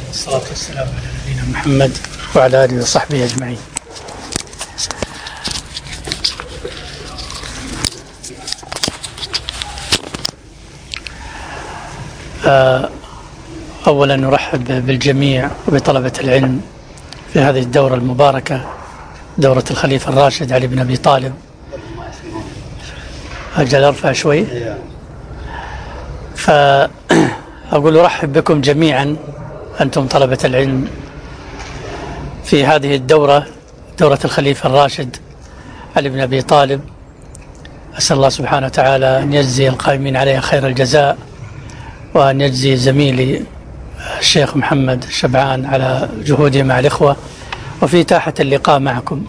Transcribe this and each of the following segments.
والصلاة والسلام على نبينا محمد وعلى آله وصحبه أجمعين. أولا نرحب بالجميع وبطلبة العلم في هذه الدورة المباركة، دورة الخليفة الراشد علي بن أبي طالب. أجل أرفع شوي. فأقول أرحب بكم جميعا أنتم طلبة العلم في هذه الدورة، دورة الخليفة الراشد علي بن أبي طالب. أسأل الله سبحانه وتعالى أن يجزي القائمين عليها خير الجزاء، وأن يجزي زميلي الشيخ محمد شبعان على جهوده مع الإخوة وفي إتاحة اللقاء معكم.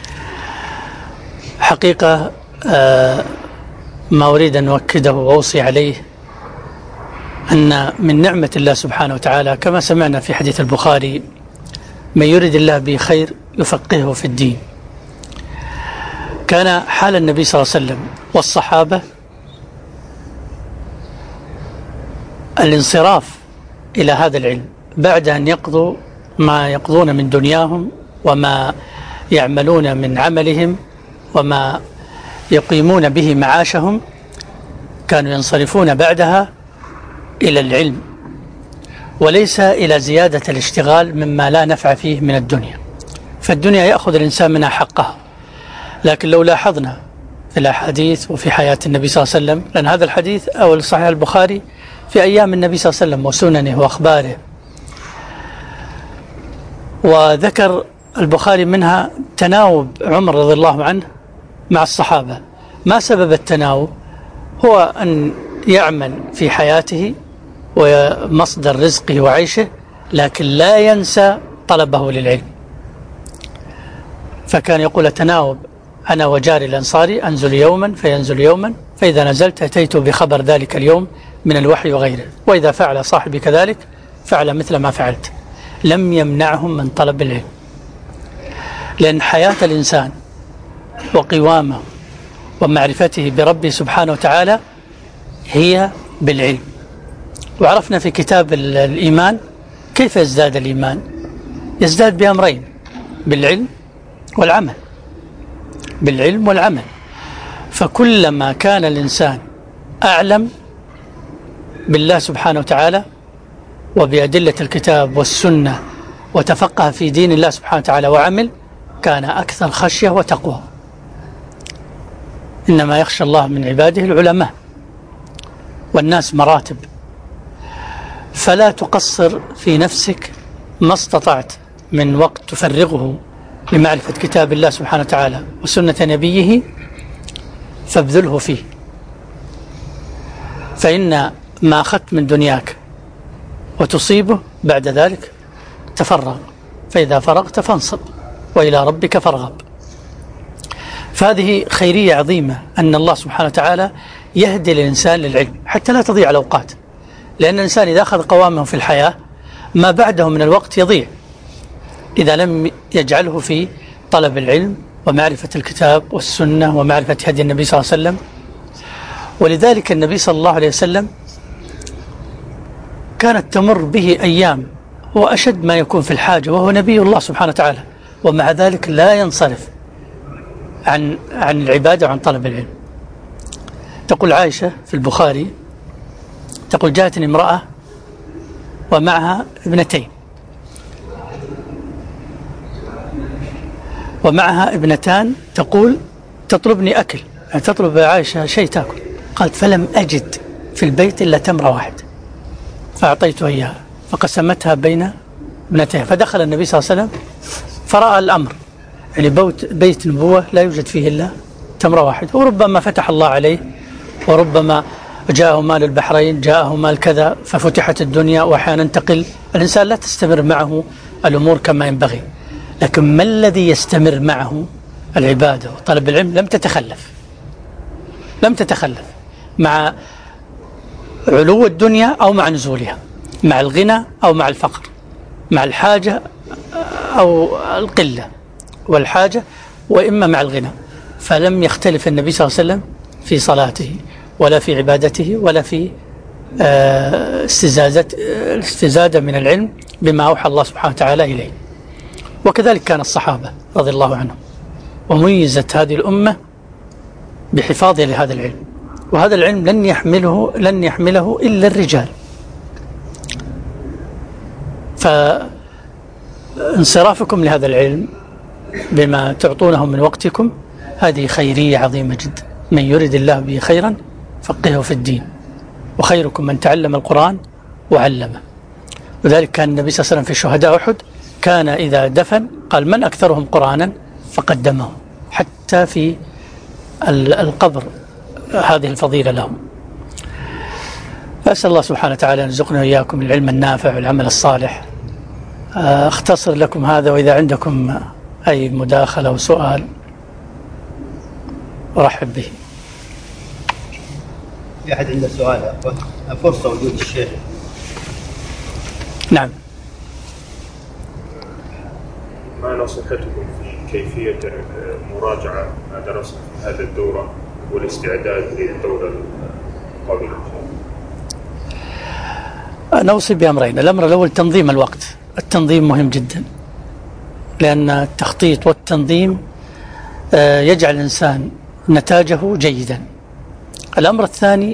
حقيقة ما أريد أن أؤكده وأوصي عليه أن من نعمة الله سبحانه وتعالى كما سمعنا في حديث البخاري: من يريد الله به خير يفقهه في الدين. كان حال النبي صلى الله عليه وسلم والصحابة الانصراف إلى هذا العلم بعد أن يقضوا ما يقضون من دنياهم وما يعملون من عملهم وما يقيمون به معاشهم، كانوا ينصرفون بعدها إلى العلم وليس إلى زيادة الاشتغال مما لا نفع فيه من الدنيا. فالدنيا يأخذ الإنسان منها حقه، لكن لو لاحظنا في الأحاديث وفي حياة النبي صلى الله عليه وسلم، لأن هذا الحديث أو صحيح البخاري في أيام النبي صلى الله عليه وسلم وسننه وأخباره، وذكر البخاري منها تناوب عمر رضي الله عنه مع الصحابة. ما سبب التناوب؟ هو أن يعمل في حياته ومصدر رزقه وعيشه، لكن لا ينسى طلبه للعلم. فكان يقول التناوب: أنا وجاري الأنصاري أنزل يوما فينزل يوما، فإذا نزلت أتيت بخبر ذلك اليوم من الوحي وغيره، وإذا فعل صاحبي كذلك فعل مثل ما فعلت. لم يمنعهم من طلب العلم، لأن حياة الإنسان وقوامه ومعرفته بربه سبحانه وتعالى هي بالعلم. وعرفنا في كتاب الإيمان كيف يزداد الإيمان. يزداد بأمرين: بالعلم والعمل. بالعلم والعمل. فكلما كان الإنسان أعلم بالله سبحانه وتعالى وبأدلة الكتاب والسنة وتفقه في دين الله سبحانه وتعالى وعمل، كان أكثر خشية وتقوى. إنما يخشى الله من عباده العلماء، والناس مراتب. فلا تقصر في نفسك ما استطعت من وقت تفرغه لمعرفة كتاب الله سبحانه وتعالى وسنة نبيه، فابذله فيه. فإن ما أخذت من دنياك وتصيبه بعد ذلك تفرغ، فإذا فرغت فانصب وإلى ربك فارغب. فهذه خيرية عظيمة أن الله سبحانه وتعالى يهدي الإنسان للعلم حتى لا تضيع الأوقات، لأن الإنسان إذا أخذ قوامه في الحياة ما بعده من الوقت يضيع إذا لم يجعله في طلب العلم ومعرفة الكتاب والسنة ومعرفة هدي النبي صلى الله عليه وسلم. ولذلك النبي صلى الله عليه وسلم كانت تمر به أيام هو أشد ما يكون في الحاجة، وهو نبي الله سبحانه وتعالى، ومع ذلك لا ينصرف عن العبادة وعن طلب العلم. تقول عائشة في البخاري، تقول: جاءتني امرأة ومعها ابنتان، تقول: تطلبني أكل، يعني تطلب عائشة شيء تأكل. قالت: فلم أجد في البيت إلا تمرة واحد فأعطيتها إياها فقسمتها بين ابنتين. فدخل النبي صلى الله عليه وسلم فرأى الأمر، يعني بيت نبوة لا يوجد فيه إلا تمرة واحد، وربما فتح الله عليه، وربما جاءه مال البحرين، جاءه مال كذا، ففتحت الدنيا. وأحيانا تقل الإنسان، لا تستمر معه الأمور كما ينبغي، لكن ما الذي يستمر معه؟ العبادة وطلب العلم. لم تتخلف مع علو الدنيا أو مع نزولها، مع الغنى أو مع الفقر، مع الحاجة أو القلة والحاجة، وإما مع الغنى. فلم يختلف النبي صلى الله عليه وسلم في صلاته ولا في عبادته ولا في استزادة من العلم بما أوحى الله سبحانه وتعالى إليه. وكذلك كان الصحابة رضي الله عنهم، وميزت هذه الأمة بحفاظها لهذا العلم، وهذا العلم لن يحمله إلا الرجال. فانصرافكم لهذا العلم بما تعطونه من وقتكم هذه خيرية عظيمة جدا. من يرد الله به خيرا فقهه في الدين، وخيركم من تعلم القرآن وعلمه. وذلك كان النبي صلى الله عليه وسلم في شهداء أحد كان إذا دفن قال من أكثرهم قرآنا فقدمه، حتى في القبر هذه الفضيلة لهم. فأسأل الله سبحانه وتعالى أن يرزقنا وإياكم العلم النافع والعمل الصالح. أختصر لكم هذا، وإذا عندكم أي مداخلة أو سؤال أرحب به. في أحد عنده سؤال؟ فرصة وجود الشيخ. نعم. ما نصيحتكم في كيفية مراجعة ما درسنا في هذه الدورة والاستعداد للدورة القادمة؟ نوصي بأمرين. الأمر الأول تنظيم الوقت. التنظيم مهم جدا، لأن التخطيط والتنظيم يجعل الإنسان نتاجه جيدا. الأمر الثاني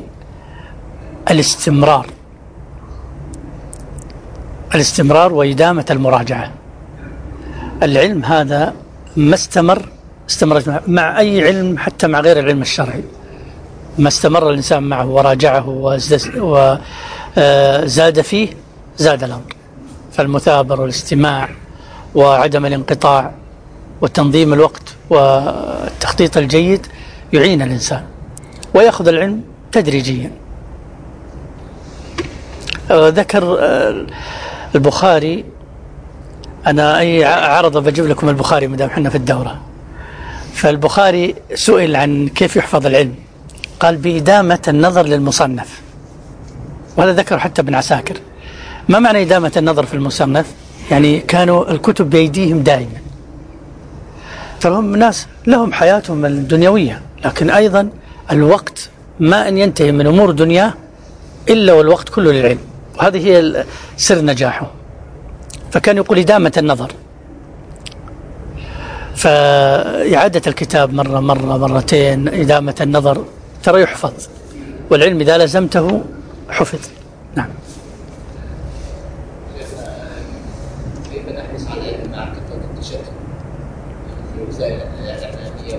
الاستمرار وإدامة المراجعة. العلم هذا ما استمر مع أي علم، حتى مع غير العلم الشرعي، ما استمر الإنسان معه وراجعه وزاد فيه زاد الأمر. فالمثابرة والاستماع وعدم الانقطاع وتنظيم الوقت والتخطيط الجيد يعين الإنسان ويأخذ العلم تدريجيا. ذكر البخاري، أنا أي عرض بجيب لكم البخاري مدام حنا في الدورة. فالبخاري سئل عن كيف يحفظ العلم، قال بإدامة النظر للمصنف، وهذا ذكر حتى ابن عساكر. ما معنى إدامة النظر في المصنف؟ يعني كانوا الكتب بأيديهم دائما، تراهم ناس لهم حياتهم الدنيوية، لكن أيضا الوقت ما أن ينتهي من أمور دنياه إلا والوقت كله للعلم، وهذه هي سر نجاحه. فكان يقول إدامة النظر، فإعادة الكتاب مرة مرتين، إدامة النظر ترى يحفظ، والعلم إذا لزمته حفظ. نعم. كيف نحرص على مع كثرة التشتت في وسائل الإعلامية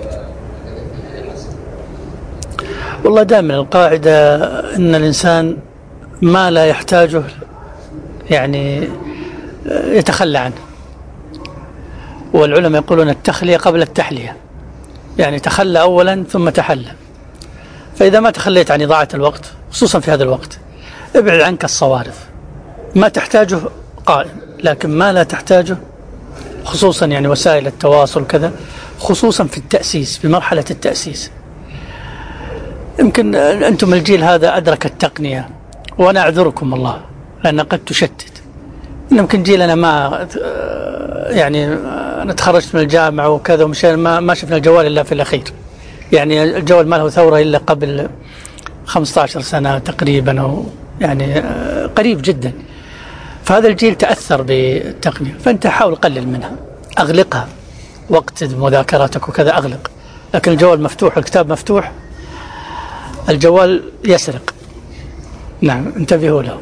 والله دائما القاعدة أن الإنسان ما لا يحتاجه يعني يتخلى عنه، والعلماء يقولون التخلية قبل التحلية، يعني تخلى أولا ثم تحلى. فإذا ما تخليت عن إضاعة الوقت خصوصا في هذا الوقت، ابعد عنك الصوارف، ما تحتاجه قائم، لكن ما لا تحتاجه خصوصا يعني وسائل التواصل كذا، خصوصا في التأسيس، في مرحلة التأسيس. يمكن أنتم الجيل هذا أدرك التقنية، وأنا أعذركم الله لأن قد تشتت. يمكن جيلنا ما يعني أنا تخرجت من الجامعة وكذا ومشينا ما شفنا الجوال إلا في الأخير، يعني الجوال ما له ثورة إلا قبل 15 سنة تقريبا، أو يعني قريب جدا. فهذا الجيل تأثر بالتقنية، فأنت حاول قلل منها، أغلقها، وقت مذاكراتك وكذا أغلق. لكن الجوال مفتوح والكتاب مفتوح، الجوال يسرق. نعم، انتبهوا له.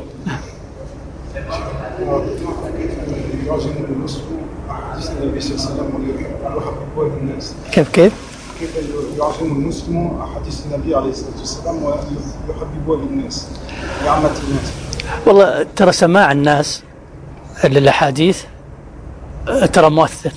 كيف يعظم المسلم أحاديث النبي عليه الصلاة والسلام ويحببها للناس لعامة الناس؟ والله ترى سماع الناس للأحاديث ترى مؤثر،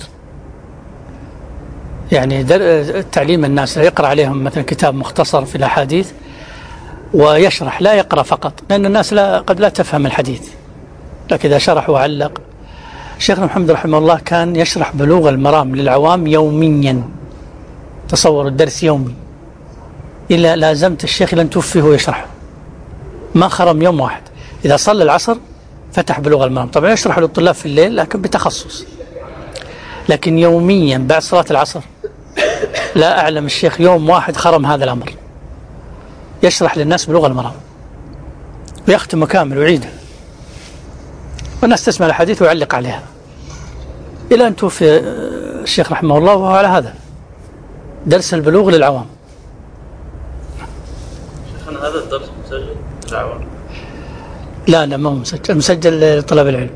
يعني تعليم الناس، يقرأ عليهم مثلا كتاب مختصر في الأحاديث ويشرح، لا يقرأ فقط، لأن الناس قد لا تفهم الحديث، لكن إذا شرح وعلق. شيخنا محمد رحمه الله كان يشرح بلوغ المرام للعوام يوميا، تصور الدرس يومي، إلا لازمت الشيخ لن توفيه ويشرح، ما خرم يوم واحد. إذا صلى العصر فتح بلوغ المرام، طبعا يشرح للطلاب في الليل لكن بتخصص، لكن يوميا بعد صلاة العصر لا أعلم الشيخ يوم واحد خرم هذا الأمر، يشرح للناس بلوغ المرام ويختم كامل ويعيده، والناس تسمع الحديث ويعلق عليها إلى أن توفي الشيخ رحمه الله، وهو على هذا درس البلوغ للعوام. شيخنا هذا الدرس مسجل للعوام؟ لا ما هو مسجل، مسجل لطلاب العلم.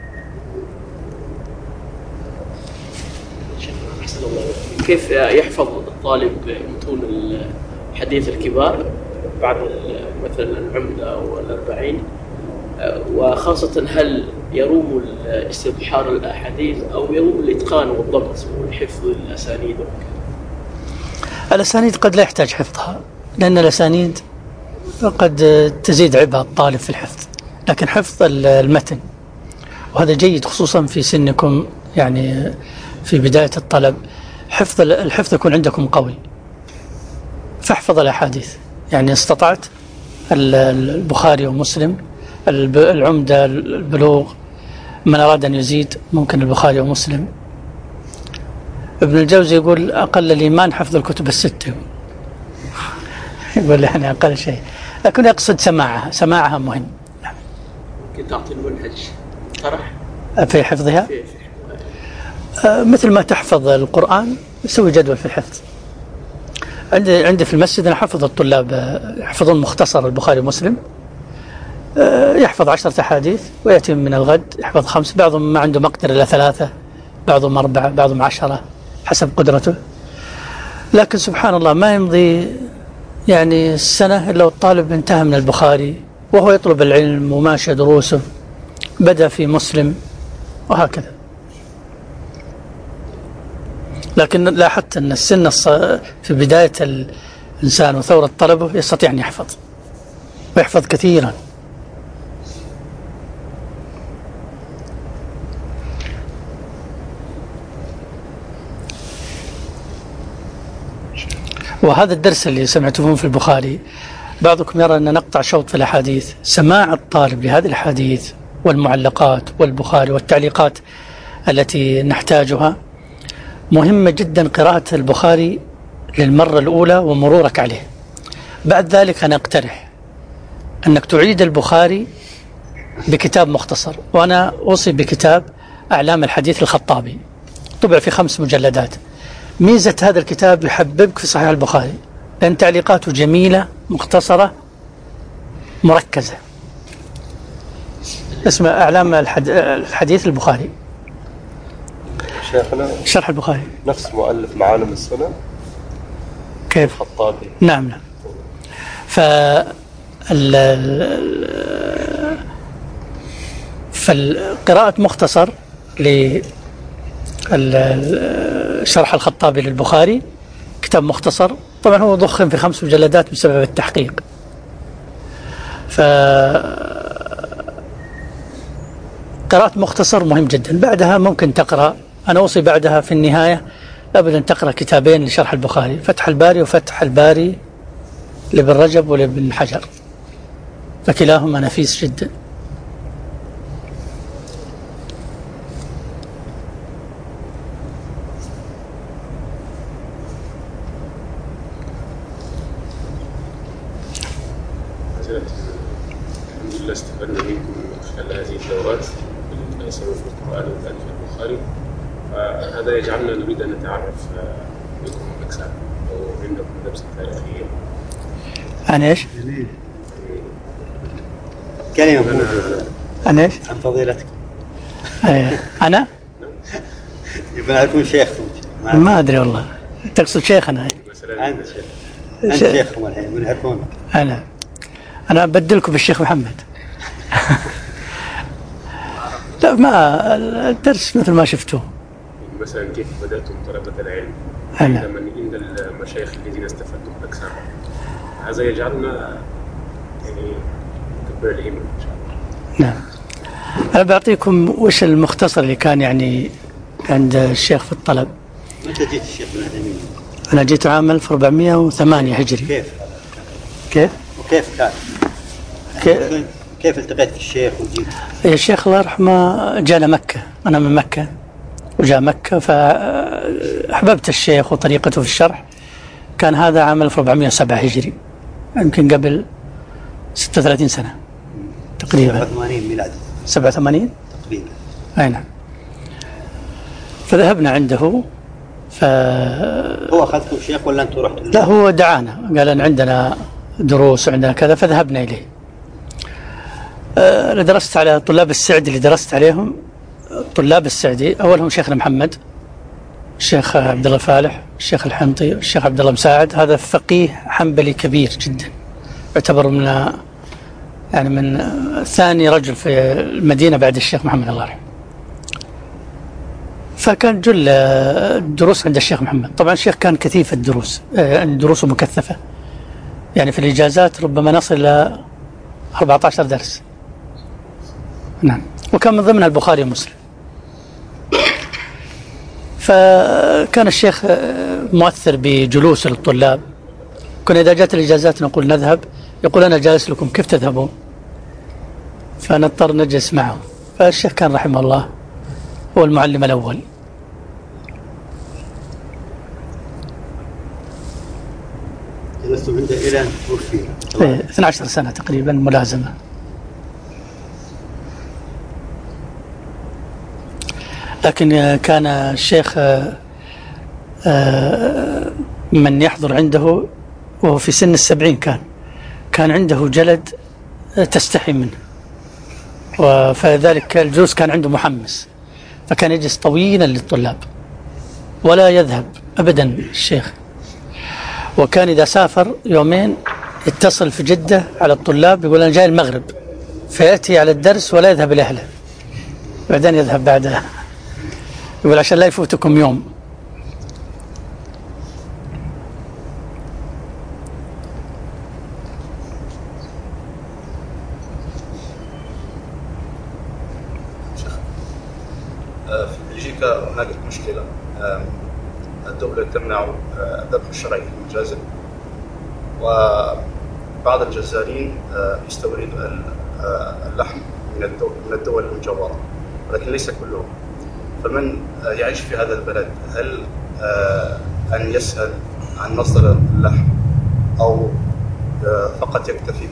كيف يحفظ الطالب متون الحديث الكبار بعد مثلا العمدة أو الأربعين، وخاصة هل يروم استبحار الأحاديث أو يروم الإتقان والضبط والحفظ الأسانيد؟ الأسانيد قد لا يحتاج حفظها، لأن الأسانيد قد تزيد عبء الطالب في الحفظ، لكن حفظ المتن وهذا جيد خصوصا في سنكم، يعني في بداية الطلب الحفظ يكون عندكم قوي، فاحفظ الأحاديث. يعني استطعت البخاري ومسلم، العمدة، البلوغ، من أراد أن يزيد ممكن البخاري ومسلم. ابن الجوزي يقول أقل الإيمان حفظ الكتب الستة، يقول يعني أقل شيء، لكن يقصد سماعها مهم. ممكن تعطي المنهج طرح في حفظها؟ مثل ما تحفظ القرآن يسوي جدول في الحفظ. عندي في المسجد أنا حفظ الطلاب يحفظون مختصر البخاري ومسلم، يحفظ 10 أحاديث ويأتي من الغد يحفظ 5، بعضهم ما عنده مقدر إلا 3، بعضهم 4، بعضهم 10 حسب قدرته. لكن سبحان الله ما يمضي يعني السنة إلا والطالب انتهى من البخاري وهو يطلب العلم وماشي دروسه، بدأ في مسلم وهكذا. لكن لاحظت أن السن في بداية الإنسان وثورة طلبه يستطيع أن يحفظ ويحفظ كثيرا. وهذا الدرس اللي سمعتموه في البخاري، بعضكم يرى أن نقطع شوط في الأحاديث. سماع الطالب لهذه الأحاديث والمعلقات والبخاري والتعليقات التي نحتاجها مهمة جدا. قراءة البخاري للمرة الأولى ومرورك عليه، بعد ذلك أنا أقترح أنك تعيد البخاري بكتاب مختصر، وأنا أوصي بكتاب أعلام الحديث الخطابي، طبع في 5 مجلدات. ميزة هذا الكتاب يحببك في صحيح البخاري لأن تعليقاته جميلة مختصرة مركزة، اسمه أعلام الحديث البخاري. شيخنا شرح البخاري نفس مؤلف معالم السنن كيف؟ خطابي. نعم. فالقراءة مختصر لشرح الخطابي للبخاري، كتاب مختصر طبعا هو ضخم في 5 مجلدات بسبب التحقيق. قراءة مختصر مهم جدا. بعدها ممكن تقرأ، أنا أوصي بعدها في النهاية لابد أن تقرأ كتابين لشرح البخاري، فتح الباري وفتح الباري لابن رجب ولابن حجر، فكلاهما نفيس جدا. الحمد لله استفدنا منكم من خلال هذه الدورات التي يسمى في القرآن والتأليف البخاري، فهذا يجعلنا نريد أن نتعرف بكم أكثر أو عندكم نبذة تاريخية. عن إيش؟ كلمة موجودة عن إيش؟ عن فضيلتك. أنا؟ يبقى أكون شيخ. ما أدري والله، تقصد شيخنا؟ أنت شيخكم الحين من يعرفونك. أنا أبدلكم بالشيخ محمد. لا ما الدرس مثل ما شفتوه. مثلا كيف بدأتم طلبة العلم؟ عند المشايخ الذين استفدتم أكثر، هذا يجعلنا يعني نكبر الهمة إن شاء الله. نعم. أنا بعطيكم وش المختصر اللي كان يعني عند الشيخ في الطلب. متى جيت الشيخ من العثيمين؟ أنا جيت عام 1408 هجري. كيف؟ وكيف كان؟ كيف التقيت في الشيخ وجيت؟ الشيخ الله يرحمه جانا مكة، أنا من مكة وجاء مكة، فأحببت الشيخ وطريقته في الشرح. كان هذا عام 1407 هجري، يمكن قبل 36 سنة. تقريبا 87 ميلادي 87 تقريبا. أي نعم. فذهبنا عنده هو أخذكم شيخ ولا أنتم رحتوا؟ لا، هو دعانا، قال أن عندنا دروس وعندنا كذا، فذهبنا إليه. أنا درست على طلاب السعدي اللي درست عليهم. طلاب السعدي أولهم شيخنا محمد، الشيخ عبد الله الفالح، الشيخ الحنطي، الشيخ عبد الله مساعد. هذا فقيه حنبلي كبير جدا، يعتبر من ثاني رجل في المدينة بعد الشيخ محمد الله يرحمه. فكان جل الدروس عند الشيخ محمد. طبعا الشيخ كان كثيف الدروس، دروسه مكثفة، يعني في الإجازات ربما نصل إلى 14 درس. نعم. وكان من ضمنها البخاري ومسلم. فكان الشيخ مؤثر بجلوس الطلاب. كنا إذا جاءت الإجازات نقول نذهب، يقول أنا جالس لكم كيف تذهبون؟ فنضطر نجلس معه. فالشيخ كان رحمه الله هو المعلم الأول. جلستم عنده إلى أن توفي 12 سنة تقريبا ملازمة. لكن كان الشيخ من يحضر عنده وهو في سن 70 كان عنده جلد تستحي منه، فذلك الجلوس كان عنده محمس، فكان يجلس طويلا للطلاب ولا يذهب أبدا الشيخ. وكان إذا سافر يومين يتصل في جدة على الطلاب يقول أنا جاي المغرب، فيأتي على الدرس ولا يذهب لأهله، بعدين يذهب بعدها، يقول عشان لا يفوتكم يوم. في بلجيكا هناك مشكلة، الدولة تمنع الذبح الشرعي المجازي، وبعض الجزارين يستوردوا اللحم من الدول المجاورة، ولكن ليس كلهم. فمن يعيش في هذا البلد هل أن يسأل عن مصدر اللحم أو فقط يكتفي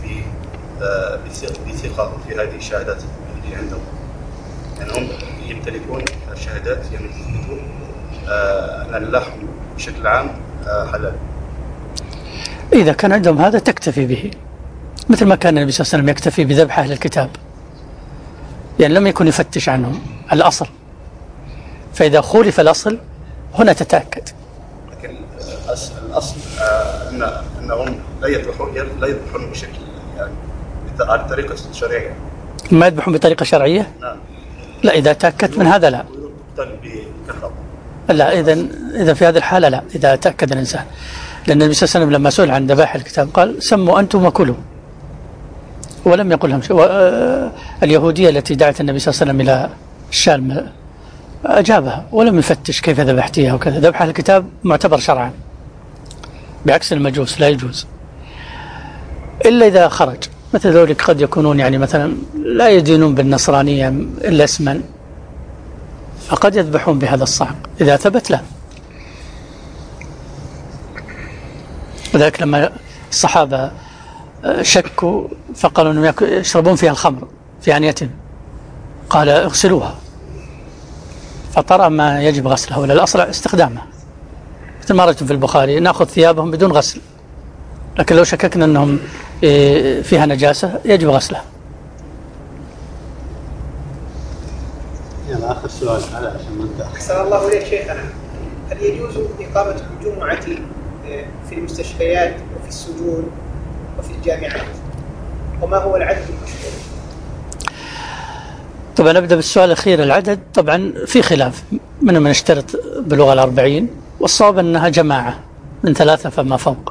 بثقة في هذه الشهادات اللي عندهم؟ يعني هم يمتلكون شهادات يثبتون أن اللحم بشكل عام حلال. إذا كان عندهم هذا تكتفي به، مثل ما كان النبي صلى الله عليه وسلم يكتفي بذبح أهل الكتاب، يعني لم يكن يفتش عنهم الأصل، فإذا خولف الأصل هنا تتأكد. لكن الأصل أنهم لا يذبحون بشكل يعني على طريقة شرعية. ما يذبحون بطريقة شرعية؟ نعم. لا، إذا تأكد من هذا لا. لا، إذا في هذه الحالة لا، إذا تأكد الإنسان. لأن النبي صلى الله عليه وسلم لما سئل عن ذبائح الكتاب قال سموا أنتم وكلوا، ولم يقل لهم شيء. اليهودية التي دعت النبي صلى الله عليه وسلم إلى الشام أجابها ولم يفتش كيف ذبحتيها وكذا. ذبح الكتاب معتبر شرعا، بعكس المجوس لا يجوز إلا إذا خرج. مثل ذلك قد يكونون يعني مثلا لا يدينون بالنصرانية إلا اسما، فقد يذبحون بهذا الصعق إذا ثبت لا. وذلك لما الصحابة شكوا فقالوا أنهم يشربون فيها الخمر في آنية، قال اغسلوها، فطرأ ما يجب غسله، ولا الأصل استخدامه. مثل ما رأيتم في البخاري نأخذ ثيابهم بدون غسل، لكن لو شككنا أنهم فيها نجاسة يجب غسلها. يلا آخر سؤال على عشان ننتهي. أحسن الله إليك شيخنا، هل يجوز إقامة الجمعة في المستشفيات وفي السجون وفي الجامعات؟ وما هو العدد المشروع؟ طبعا نبدأ بالسؤال الأخير. العدد طبعا في خلاف، من يشترط بلغة 40، والصواب أنها جماعة من 3 فما فوق.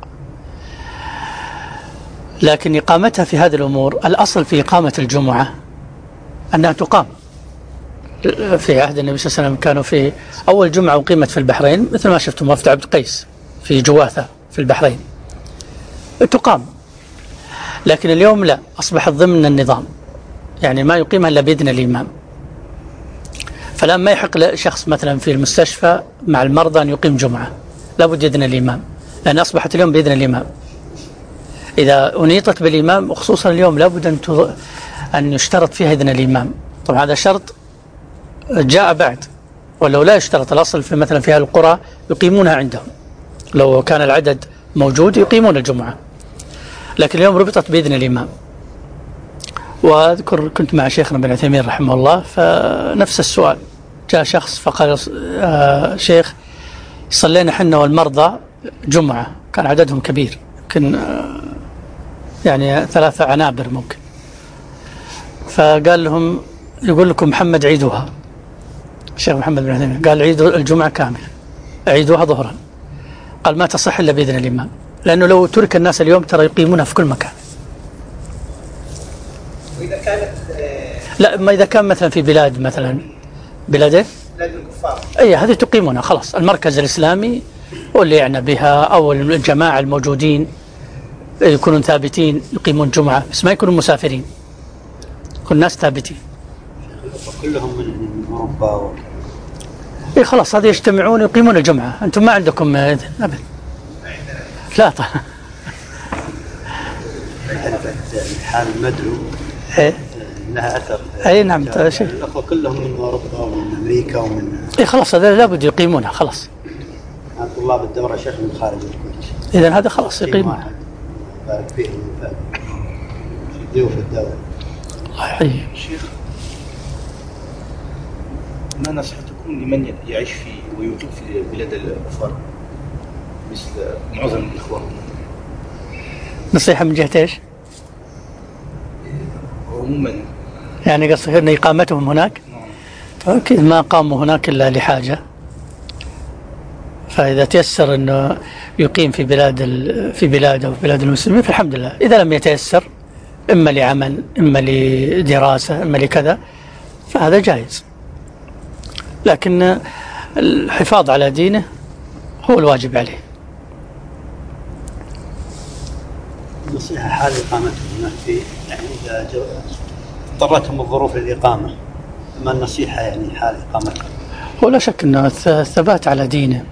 لكن إقامتها في هذه الأمور الأصل في إقامة الجمعة أنها تقام. في عهد النبي صلى الله عليه وسلم كانوا في أول جمعة أقيمت في البحرين، مثل ما شفتم وفد عبد قيس في جواثة في البحرين تقام. لكن اليوم لا، أصبحت ضمن النظام، يعني ما يقيمها إلا بإذن الإمام. فالآن ما يحق لشخص مثلا في المستشفى مع المرضى أن يقيم جمعة، لابد إذن الإمام، لأن أصبحت اليوم بإذن الإمام. إذا أنيطت بالإمام، وخصوصا اليوم لابد أن يشترط فيها إذن الإمام. طبعا هذا شرط جاء بعد، ولو لا يشترط الأصل في مثلا في القرى يقيمونها عندهم، لو كان العدد موجود يقيمون الجمعة، لكن اليوم ربطت بإذن الإمام. وأذكر كنت مع شيخنا بن عثيمين رحمه الله، فنفس السؤال جاء شخص فقال شيخ صلينا حنا والمرضى جمعة، كان عددهم كبير يمكن يعني 3 عنابر ممكن، فقال لهم يقول لكم محمد عيدوها، الشيخ محمد بن عثيمين قال عيدوا الجمعة كاملة، عيدوها ظهرا. قال ما تصح إلا بإذن الإمام، لأنه لو ترك الناس اليوم ترى يقيمونها في كل مكان. وإذا كانت لا، ما إذا كان مثلا في بلاد، مثلا بلاد الكفار، أي هذه تقيمونها خلاص، المركز الإسلامي هو اللي يعنى بها، أو الجماعة الموجودين يكونون ثابتين يقيمون جمعة، بس ما يكونوا مسافرين، يكون الناس ثابتين. كلهم من أوروبا إيه خلاص هذه يجتمعون يقيمون الجمعة، أنتم ما عندكم إذن أبدا. لا طبعا حال المدعو لها أثر. أي نعم شيء. الأخوة كلهم من أوروبا ومن أمريكا ومن إيه خلاص هذا لابد يقيمونها خلاص. طلاب الدورة شيخ من خارج الكويت. إذن هذا خلاص يقيمونها. بارك فيهم ضيوف الدولة. الله يحييك. شيخ، ما نصيحتكم لمن يعيش في ويقيم في بلاد الكفار مثل معظم الإخوة؟ نصيحة من جهة إيش؟ عموما يعني قصدك أن إقامتهم هناك؟ أكيد ما قاموا هناك إلا لحاجة، فإذا تيسر أنه يقيم في بلاده وفي بلاد المسلمين فالحمد لله. إذا لم يتيسر إما لعمل إما لدراسة إما لكذا فهذا جائز، لكن الحفاظ على دينه هو الواجب عليه. نصيحة حال إقامتهم هناك في يعني إذا اضطرتهم الظروف للإقامة، ما النصيحة يعني حال إقامتهم؟ هو لا شك أنه الثبات على دينه،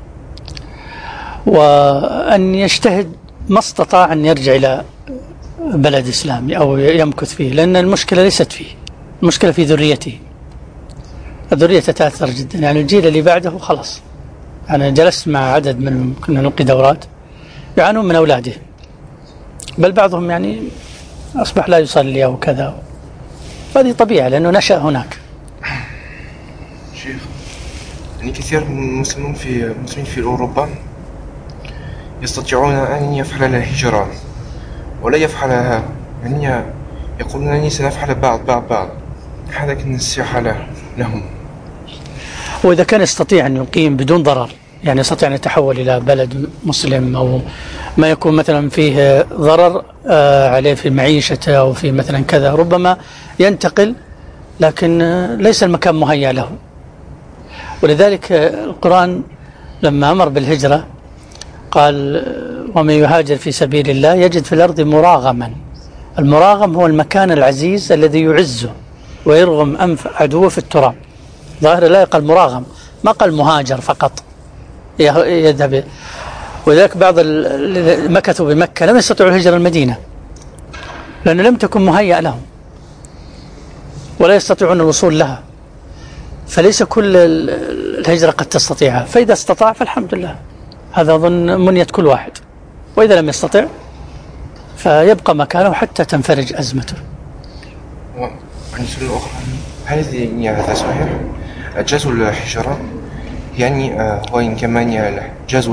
وأن يجتهد ما استطاع أن يرجع إلى بلد إسلامي أو يمكث فيه، لأن المشكلة ليست فيه، المشكلة في ذريته. الذرية تتأثر جدا، يعني الجيل اللي بعده خلاص. أنا جلست مع عدد من كنا نلقي دورات يعانون من أولاده، بل بعضهم يعني أصبح لا يصلي أو كذا، هذه طبيعة لأنه نشأ هناك. شيخ، يعني كثير من المسلمين في أوروبا يستطيعون أن يفعلوا الهجرة ولا يفعلها، يعني يقولون أنني سنفعل بعض. هذا كنصيحة لهم. وإذا كان يستطيع أن يقيم بدون ضرر، يعني يستطيع أن يتحول إلى بلد مسلم أو ما يكون مثلا فيه ضرر عليه في معيشته أو في مثلا كذا، ربما ينتقل، لكن ليس المكان مهيأ له. ولذلك القرآن لما أمر بالهجرة قال ومن يهاجر في سبيل الله يجد في الأرض مراغما. المراغم هو المكان العزيز الذي يعزه ويرغم أنف عدوه في التراب. ظاهر لا قال مراغم، ما قال مهاجر فقط يذهب. وذلك بعض مكثوا بمكة لم يستطيعوا الهجرة المدينة لأنه لم تكن مهيأ لهم ولا يستطيعون الوصول لها، فليس كل الهجرة قد تستطيعها، فإذا استطاع فالحمد لله، هذا أظن منية كل واحد. وإذا لم يستطع فيبقى مكانه حتى تنفرج أزمته. عن سؤال أخرى، هل هذا صحيح؟ جاز الهجرة يعني وإن كمان جاز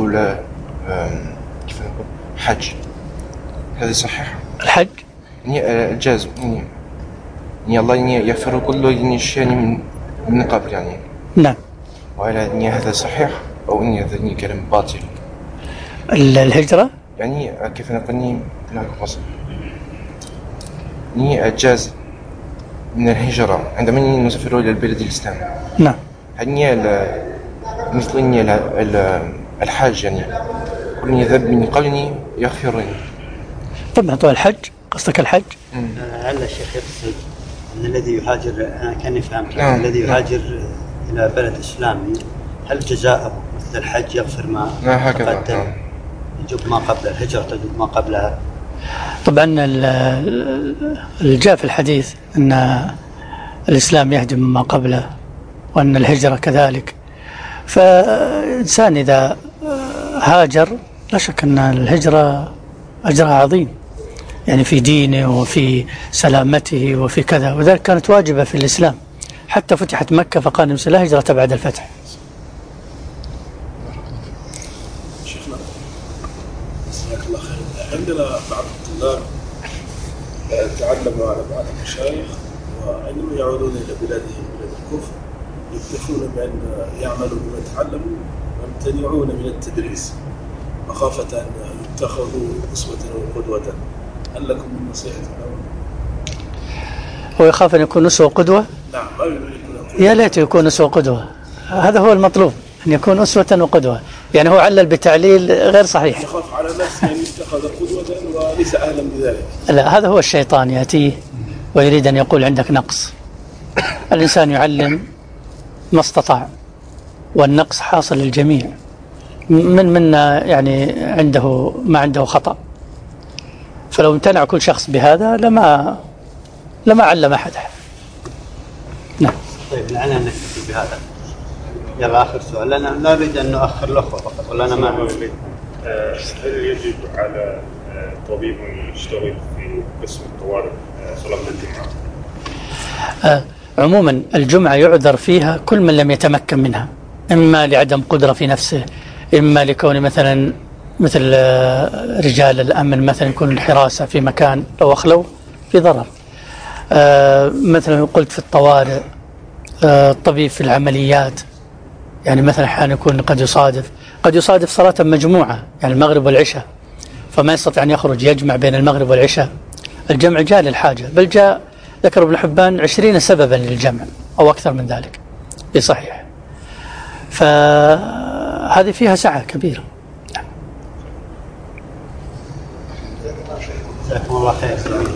الحج، هذا صحيح؟ الحج يعني الجاز يعني الله يغفر كل شيء من قبل يعني. نعم. وهل هذا صحيح أو إن هذا كلام باطل؟ الهجرة يعني كيف نقول لا مصر يعني الجاز من الهجرة عندما نسافر إلى البلد الإسلامي. نعم. يعني مثل الحاج يعني كل يذهب من قبلني يغفرني. طبعا طول الحج قصدك الحج؟ هل الشيخ يقصد أن الذي يهاجر، أنا كأني فهمت، الذي يهاجر إلى بلد إسلامي هل جزاءه مثل الحج يغفر ما تقدم، يجب ما قبل الهجرة تجب ما قبلها؟ طبعا جاء في الحديث أن الإسلام يهدم ما قبله وأن الهجرة كذلك. فإنسان إذا هاجر لا شك أن الهجرة أجرها عظيم، يعني في دينه وفي سلامته وفي كذا، وذلك كانت واجبة في الإسلام حتى فتحت مكة فقال النبي لا هجرة بعد الفتح. شيخنا جزاك الله خير، عندنا بعض الطلاب تعلموا على بعض المشايخ وعندما يعودون إلى بلادهم بلاد الكفر يكتفون بأن يعملوا بما تعلموا ويمتنعون من التدريس مخافة أن يتخذوا أسوة وقدوة. هل لكم من نصيحة لهم؟ هو يخاف أن يكون أسوة وقدوة؟ نعم، ما يريد أن يكون قدوة. يا ليت يكون أسوة وقدوة، هذا هو المطلوب، أن يكون أسوة وقدوة. يعني هو علل بتعليل غير صحيح. يخاف على نفسه أن يتخذ قدوة وليس أهلا بذلك. لا، هذا هو الشيطان يأتيه ويريد أن يقول عندك نقص. الإنسان يعلم ما استطاع، والنقص حاصل للجميع. منا يعني عنده ما عنده خطأ، فلو امتنع كل شخص بهذا لما علم أحد. نعم. طيب لعنا نكتفي بهذا. يلا آخر سؤال، لأن لا أريد أن نؤخر الأخوة فقط، ولا أنا ما هل يجب على طبيب يشتغل في قسم الطوارئ صلاة الجمعة؟ عموما الجمعة يعذر فيها كل من لم يتمكن منها، إما لعدم قدرة في نفسه، إما لكون مثلا مثل رجال الأمن مثلا يكون الحراسة في مكان لو أخلوا في ضرر. مثلا قلت في الطوارئ، الطبيب في العمليات، يعني مثلا أحيانا يكون قد يصادف صلاة مجموعة، يعني المغرب والعشاء، فما يستطيع أن يخرج يجمع بين المغرب والعشاء. الجمع جاء للحاجة، بل جاء ذكر ابن حبان 20 سببا للجمع أو أكثر من ذلك بصحيح. فهذه فيها سعة كبيرة. جزاكم الله خير.